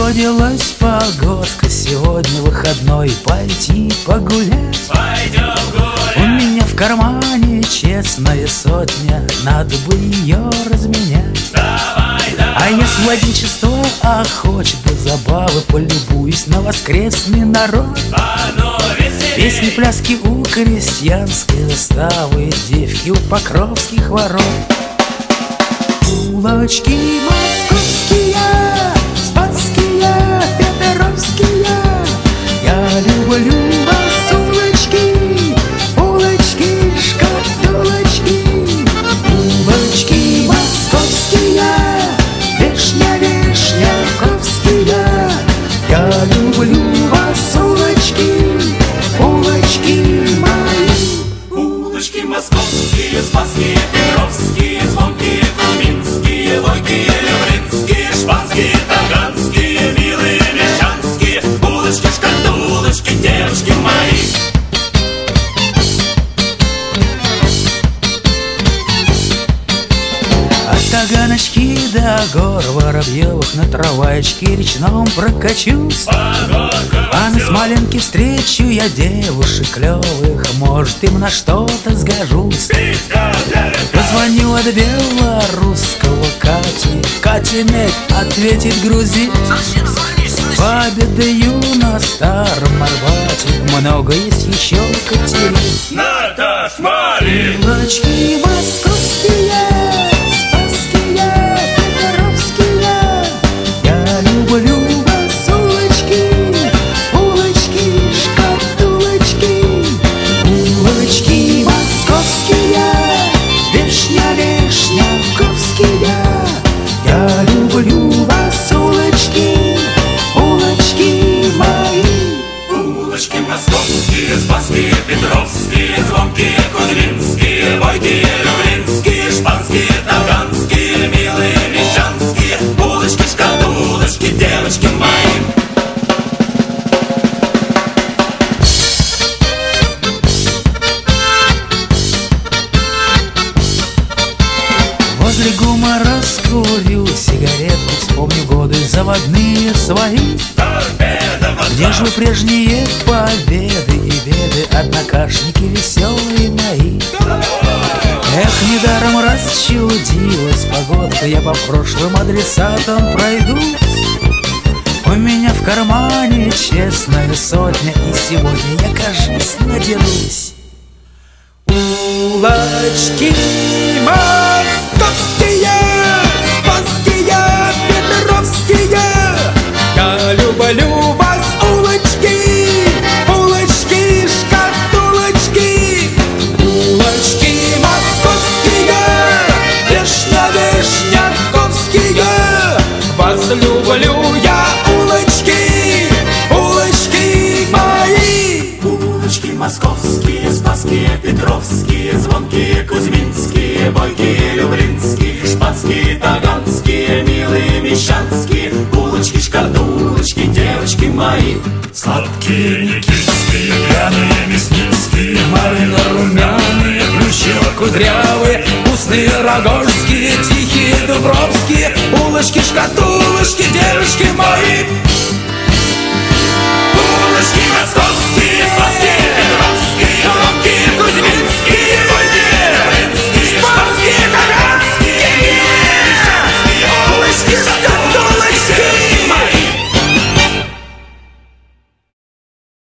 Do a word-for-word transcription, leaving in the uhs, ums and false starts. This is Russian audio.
Заладилась погодка, сегодня выходной, пойти погулять. Пойдем гулять. У меня в кармане честная сотня, надо бы ее разменять. Давай, давай. А если в одинчество охочет до забавы, полюбуюсь на воскресный народ. А ну веселей. Песни, пляски у крестьянской заставы, девки у покровских ворот. Улочки московские, спасские, петеровские, я люблю вас, улочки, улочки, шкатулочки. Улочки московские, вишня, вишняковские, я люблю вас, улочки, улочки мои. Улочки московские, спасские, петровские, звонкие, кузьминские, войкие, люблинские, шпанские, таганские, милые, мещанские. Улочки, шкатулочки, девушки мои. От Таганочки до гор Воробьевых на трамвайчике речном прокачусь. А на Смоленке встречу я девушек клевых, может, им на что-то сгожусь. Позвоню от белорусского Кати, Катя Мек ответит грузин. Пообедаю на Старом Арбате, много есть еще Катерин. Наташ, Мари. Улочки московские, спасские, петеровские, я люблю вас, улочки, улочки, шкатулочки. Улочки московские, вишня, вишняковские, я люблю вас, улочки, улочки мои. Улочки московские, спасские, петровские, звонкие, кузьминские, войкие, люблинские, шпанские, таганские, милые, мещанские. Улочки, шкатулочки, девочки мои. Возле ГУМа раскурю сигаретку, вспомню годы заводные свои. Где же вы прежние победы и беды, однокашники веселые мои? Эх, недаром расчудилась погодка, я по прошлым адресатам пройдусь. У меня в кармане честная сотня, и сегодня я, кажись, надерусь. Улочки московские, спасские, петеровские, я люблю вас, улочки, улочки, шкатулочки. Улочки московские, вишня, вишняковские, вас люблю я, улочки, улочки мои. Улочки московские, спасские, петровские, звонкие, кузьминские, бойкие, люблинские, шпанские, таганские, милые, мещанские. Улочки, шкатулочки, девочки мои. Сладкие никитские, пьяные мясницкие, малино-румяные, плющево-кудрявые, вкусные рогожские, тихие дубровские. Улочки, шкатулочки, девочки мои.